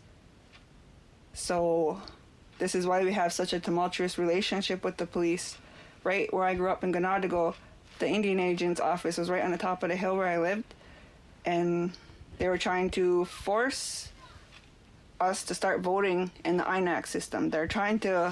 So this is why we have such a tumultuous relationship with the police. Right where I grew up in Ganadigo, the Indian agent's office was right on the top of the hill where I lived. And they were trying to force us to start voting in the INAC system. They're trying to,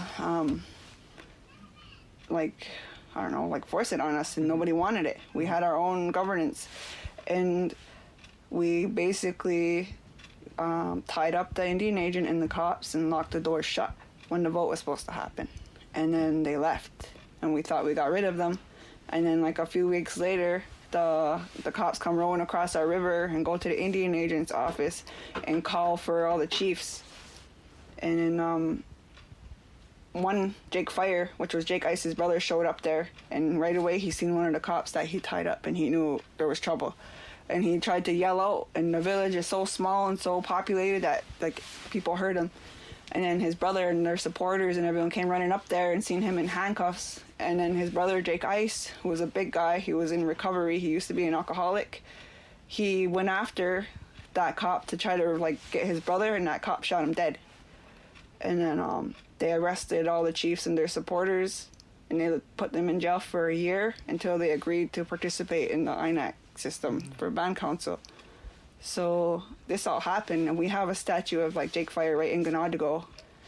force it on us, and nobody wanted it. We had our own governance. And we basically tied up the Indian agent and the cops and locked the doors shut when the vote was supposed to happen. And then they left, and we thought we got rid of them. And then like a few weeks later, the cops come rowing across our river and go to the Indian agent's office and call for all the chiefs. And then one, Jake Fire, which was Jake Ice's brother, showed up there, and right away he seen one of the cops that he tied up, and he knew there was trouble. And he tried to yell out, and the village is so small and so populated that like people heard him. And then his brother and their supporters and everyone came running up there and seen him in handcuffs. And then his brother, Jake Ice, who was a big guy, he was in recovery, he used to be an alcoholic. He went after that cop to try to get his brother, and that cop shot him dead. And then they arrested all the chiefs and their supporters, and they put them in jail for a year until they agreed to participate in the INAC system for band council. So this all happened, and we have a statue of Jake Fire right in Ganadigo.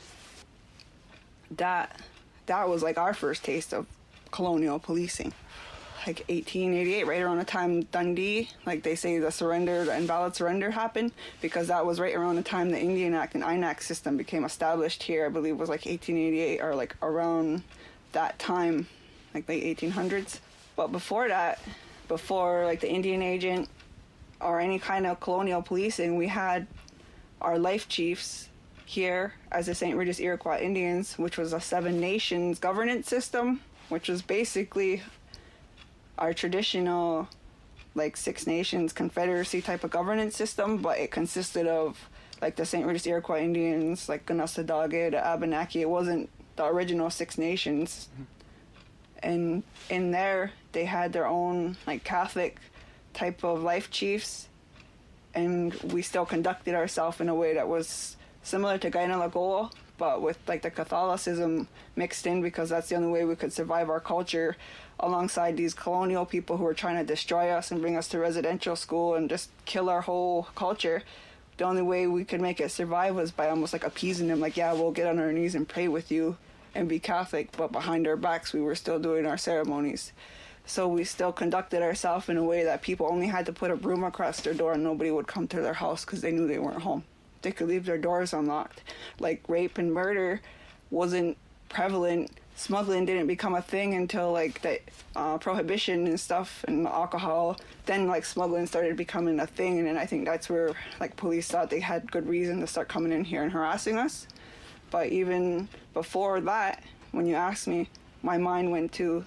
That was our first taste of colonial policing. 1888, right around the time Dundee, they say the invalid surrender happened, because that was right around the time the Indian Act and INAC system became established here. I believe it was 1888 or around that time, late 1800s. But before that, before the Indian agent or any kind of colonial policing, we had our life chiefs here as the St. Regis Iroquois Indians, which was a 7 nations governance system, which was basically our traditional 6 nations confederacy type of governance system, but it consisted of the St. Regis Iroquois Indians, Ganastadage, the Abenaki. It wasn't the original 6 nations. And in there they had their own Catholic type of life chiefs, and we still conducted ourselves in a way that was similar to Kainai Lagoa, but with the Catholicism mixed in, because that's the only way we could survive our culture alongside these colonial people who were trying to destroy us and bring us to residential school and just kill our whole culture. the only way we could make it survive was by almost like appeasing them, like, yeah, we'll get on our knees and pray with you and be Catholic, but behind our backs we were still doing our ceremonies. So we still conducted ourselves in a way that people only had to put a broom across their door and nobody would come to their house because they knew they weren't home. They could leave their doors unlocked. Like, rape and murder wasn't prevalent. Smuggling didn't become a thing until like the prohibition and stuff and alcohol. Then like smuggling started becoming a thing, and then I think that's where like police thought they had good reason to start coming in here and harassing us. But even before that, when you asked me, my mind went to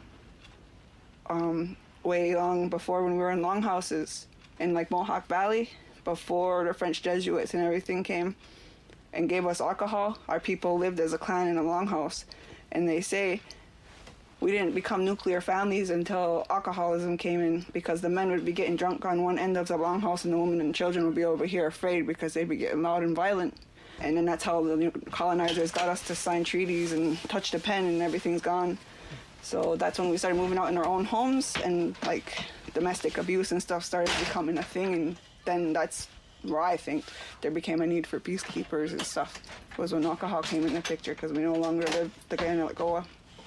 way long before, when we were in longhouses in like Mohawk Valley, before the French Jesuits and everything came and gave us alcohol. Our people lived as a clan in a longhouse, and they say we didn't become nuclear families until alcoholism came in, because the men would be getting drunk on one end of the longhouse and the women and children would be over here afraid because they'd be getting loud and violent. And then that's how the colonizers got us to sign treaties and touch the pen, and everything's gone. So that's when we started moving out in our own homes, and like domestic abuse and stuff started becoming a thing. And then that's where I think there became a need for peacekeepers and stuff, was when alcohol came in the picture, because we no longer lived the Kainalakoa.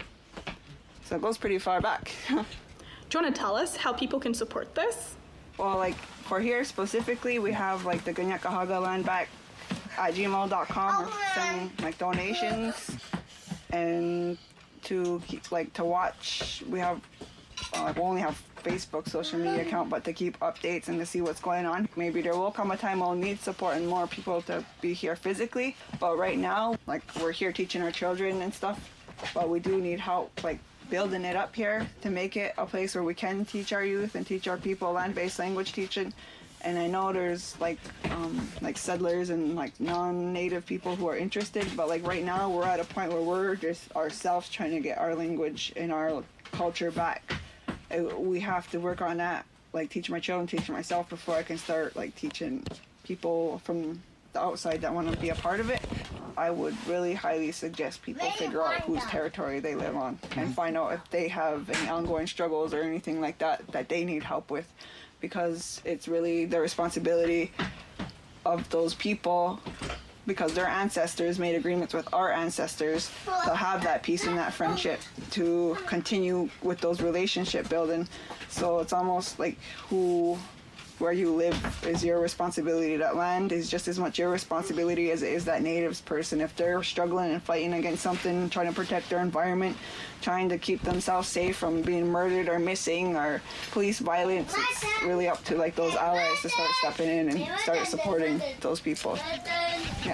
So it goes pretty far back. Do you want to tell us how people can support this? Well, like for here specifically, we have like the Kanien'kehá:ka Land Back at gmail.com, or send like donations, and to keep, like to watch, we have we only have Facebook social media account, but to keep updates and to see what's going on. Maybe there will come a time we'll need support and more people to be here physically, but right now, like, we're here teaching our children and stuff, but we do need help like building it up here to make it a place where we can teach our youth and teach our people land-based language teaching. And I know there's like settlers and like non-native people who are interested, but like right now we're at a point where we're just ourselves trying to get our language and our culture back. We have to work on that, like teach my children, teach myself, before I can start like teaching people from the outside that want to be a part of it. I would really highly suggest people figure out whose territory they live on and find out if they have any ongoing struggles or anything like that that they need help with, because it's really the responsibility of those people, because their ancestors made agreements with our ancestors to have that peace and that friendship, to continue with those relationship building. So it's almost like where you live is your responsibility. That land is just as much your responsibility as it is that native's person. If they're struggling and fighting against something, trying to protect their environment, trying to keep themselves safe from being murdered or missing or police violence, it's really up to like those allies to start stepping in and start supporting those people. Yeah.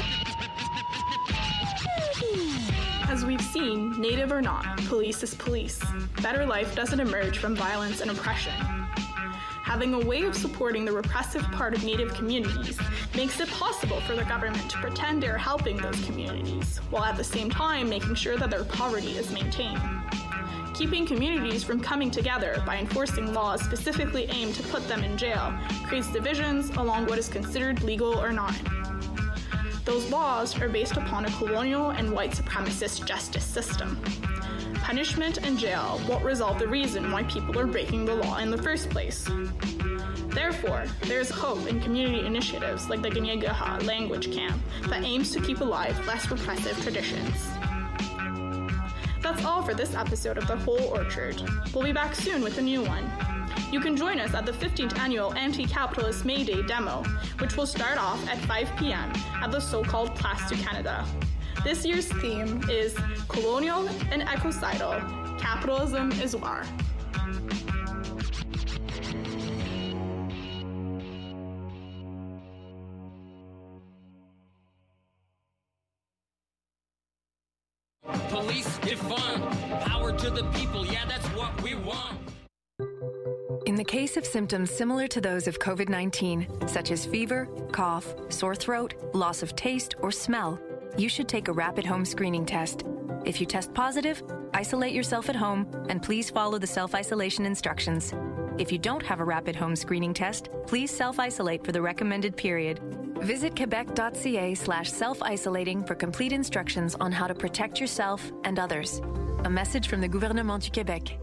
As we've seen, native or not, police is police. Better life doesn't emerge from violence and oppression. Having a way of supporting the repressive part of Native communities makes it possible for the government to pretend they're helping those communities, while at the same time making sure that their poverty is maintained. Keeping communities from coming together by enforcing laws specifically aimed to put them in jail creates divisions along what is considered legal or not. Those laws are based upon a colonial and white supremacist justice system. Punishment and jail won't resolve the reason why people are breaking the law in the first place. Therefore, there is hope in community initiatives like the Kanien'kehá:ka Language Camp that aims to keep alive less repressive traditions. That's all for this episode of The Whole Orchard. We'll be back soon with a new one. You can join us at the 15th annual Anti-Capitalist May Day demo, which will start off at 5 p.m. at the so-called Place du Canada. This year's theme is Colonial and Ecocidal, Capitalism is War. Police defund, power to the people, yeah, that's what we want. In the case of symptoms similar to those of COVID-19, such as fever, cough, sore throat, loss of taste, or smell, you should take a rapid home screening test. If you test positive, isolate yourself at home and please follow the self-isolation instructions. If you don't have a rapid home screening test, please self-isolate for the recommended period. Visit quebec.ca/self-isolating for complete instructions on how to protect yourself and others. A message from the Gouvernement du Québec.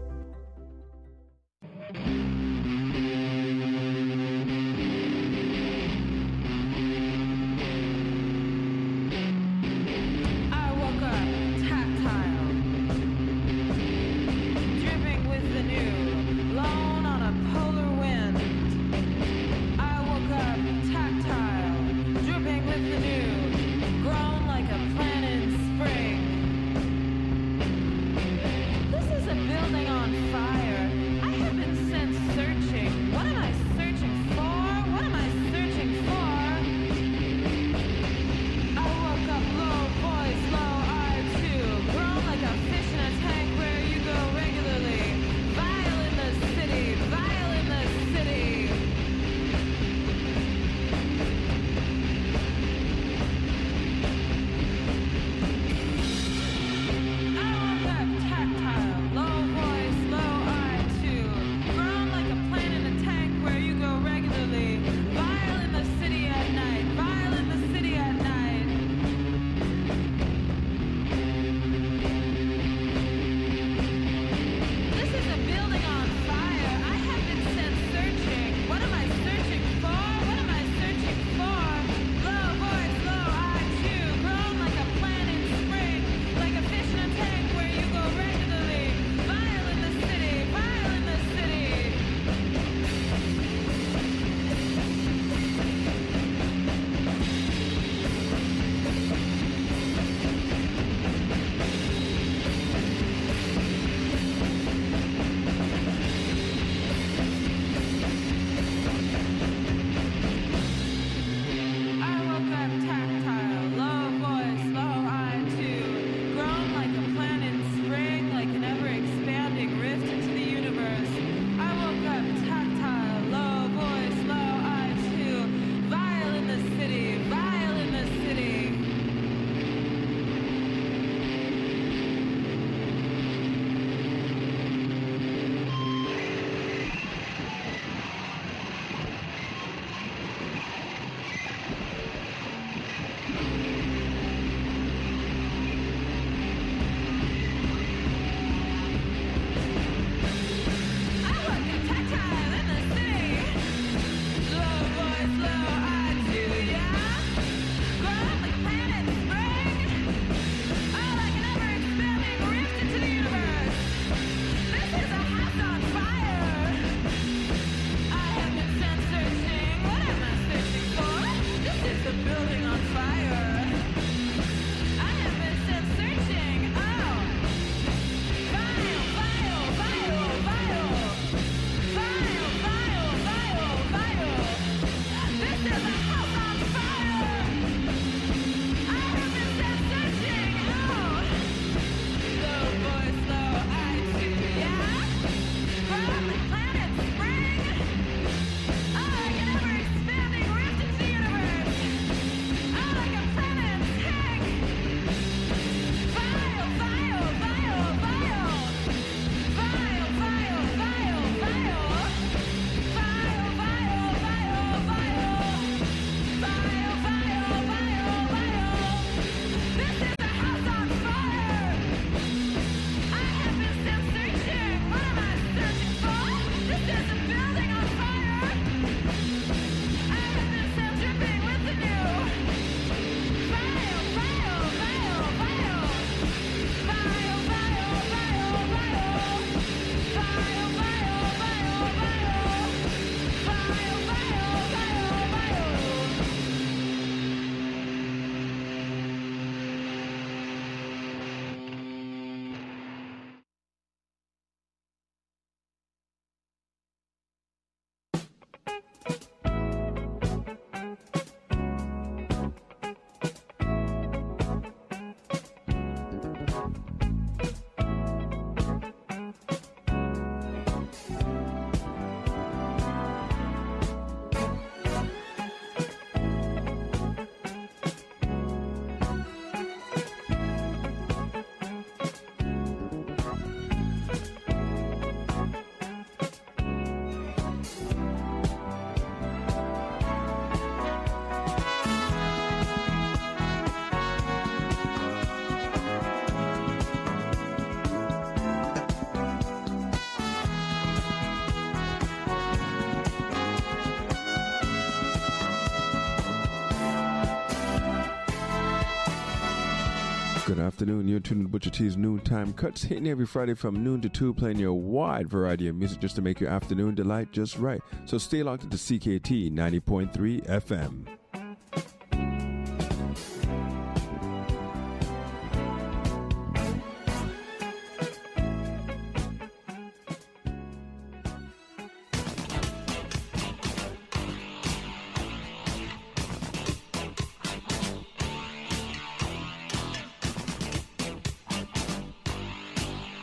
Good afternoon. You're tuned to Butcher T's Noontime Cuts, hitting every Friday from noon to 2, playing your wide variety of music just to make your afternoon delight just right. So stay locked to CKT 90.3 FM.